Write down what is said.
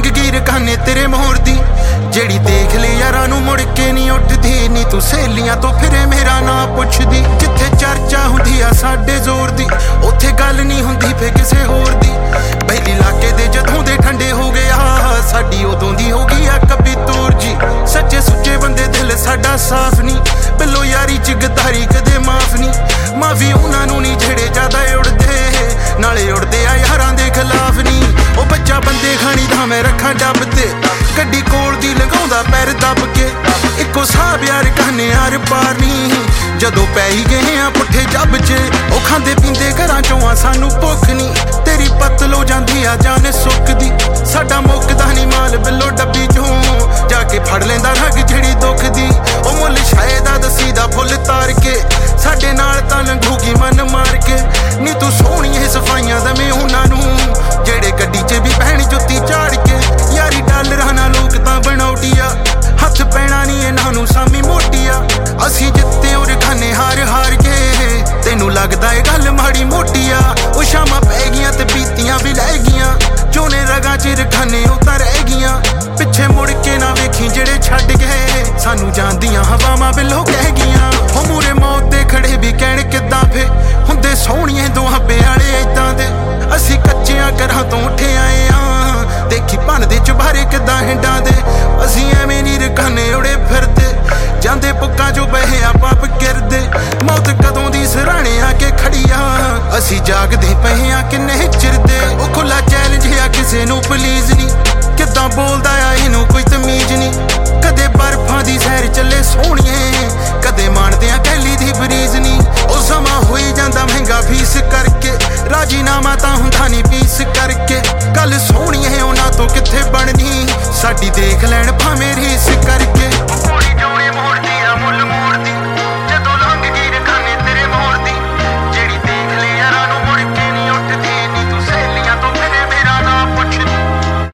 लंघ गई रकाने तेरे मोर दी जेड़ी देख ले यारां नूं मुड़ के नहीं उठदी नी तू सहेलियां तो फिरे मेरा नां पुछदी जिथे चर्चा हुंदी आ साडे जोर दी उत्थे गल नहीं हुंदी फे किसे होर दी बहली लाके दे जदों दे ठंडे हो गया साडी उदों दी हो गई आ कभी तोर जी सच्चे सुच्चे बंदे दिल साडा साफ नहीं बिलो यारी च गद्दारी कदे माफ नहीं माफी उन्हां नूं नहीं जेड़े ज्यादा उड़दे नाले उड़दे आ यारां दे खिलाफ नहीं ओ बच्चा बंदे खानी दा मैं रखा डब ते गड्डी कोल दी लगाउंदा पैर दब के इक्को साह यार कहने यार पार नहीं जदों पै ही गए आ पुट्ठे जब च ओ खांदे पींदे घरां चों आ सानू भुख नहीं तेरी पतलो जांदी आ जान सुकदी साडा मुकदा नहीं माल बिलो डब्बी चों जाके फड़ लेंदा रग जेड़ी दुख दी ओ मुल शायद आ दसीदा फुल तार के साडे नाल तां लंघूगी मन मार के नी तू सोहणीए सफाइयां दਵੇਂ उन्हां नूं जेड़े गड्डी च भी पैण जुत्ती झाड़ के यारी डॉलरां नाल लोक तां बनौटिया हथ पैणा नहीं इन्हां नूं सामी मोटिया असीं जित्ते और खाने हार हार के तेनू लगदा ए गल माड़ी मोटिया ओ शामां पै गईयां ते पीतियां भी लै गईयां जोने रगां च रखाने ओ तां रह गईयां पिछे मुड़ के ना वेखी जेड़े छड्ड गए सानू जानदियां हवावां बिलो कह गईयां हो मूरे मौत दे खड़े भी कहण किद्दां फे हुंदे सोहणीए दुआबे वाले इदां दे असीं कच्चियां घरां तो उठे आए आ देखी भनदे चुबारे किद्दां हिंडां दे असीं एवें नहीं रखाने उड़े फिरदे जांदे पुक्कां चों बहे आ पाप गिरदे मौत कदों दी सराणे आके खड़ी आ असीं जागदे पए आ किन्ने चिर दे ओ खुला चैलेंज आ किसे नूं प्लीज नहीं किद्दां बोलदा आ इहनूं कोई तमीज नहीं कदे बर्फां दी सैर चले सोहणीए कदे माणदे आ कैली दी बरीज नहीं ओ समां होई जांदा महंगा फीस करके राजीनामा तां हुंदा नहीं पीस करके गल सोहणीए उन्हां तों कित्थे बननी साडी देख लैण भावें रीस